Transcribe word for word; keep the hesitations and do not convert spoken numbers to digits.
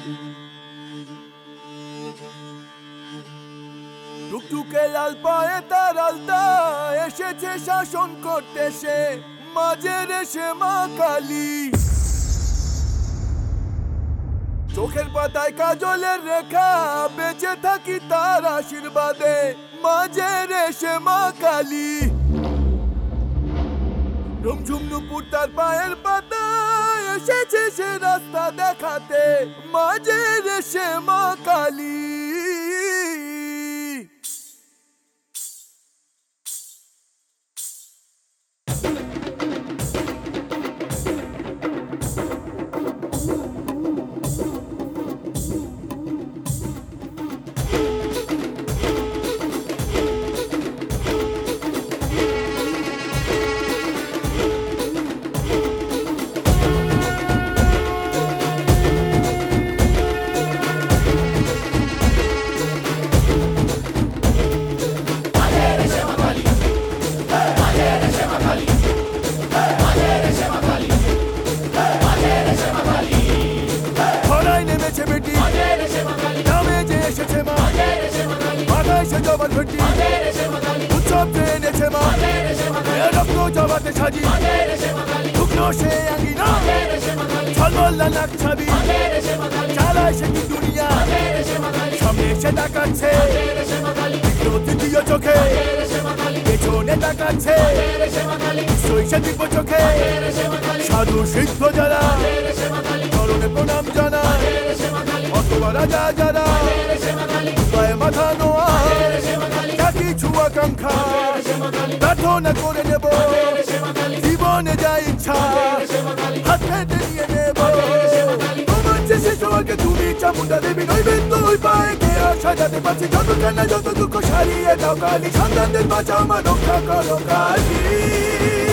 টুকটুকে লাল পায়ে তার আলতা এসেছে শাসন করতে সে মাঝের এসে মা কালী। চোখের পাতায় কাজলের রেখা বেঁচে থাকি তার আশীর্বাদে মাঝের এসে মা কালী। রুমঝুম নুপুর তার পায়ের পাতায় এসেছে সে রাস্তা দেখাতে মাঝের এসে মা কালী। উৎসব এনেছে মা রক্ত জবাতে সাজি ঢুকলো সে আঙিনা ঝলমল নাক ছাবি চালায় সে কি দুনিয়া সামনে এসে তাকাচ্ছে তৃতীয় চোখে পেছনে তাকাচ্ছে সে দিব্য চোখে সাধু সিদ্ধ যারা চরণে প্রণাম জানায় অথবা রাজা যারা পায়ে মাথা নোয়া কিছু আকাঙ্ক্ষা প্রার্থনা করে নেব জীবনে যা ইচ্ছা হাত পেতে নিয়ে নেব তোমার শেষে সবাইকে তুমি চামুন্ডা দেবী নৈবেদ্য ওই পায়ে খেয়ে সাজাতে পারছি যত কান্না যত দুঃখ সারিয়ে দাও কালী সন্তানদের বাঁচাও মা রক্ষা করো কালী।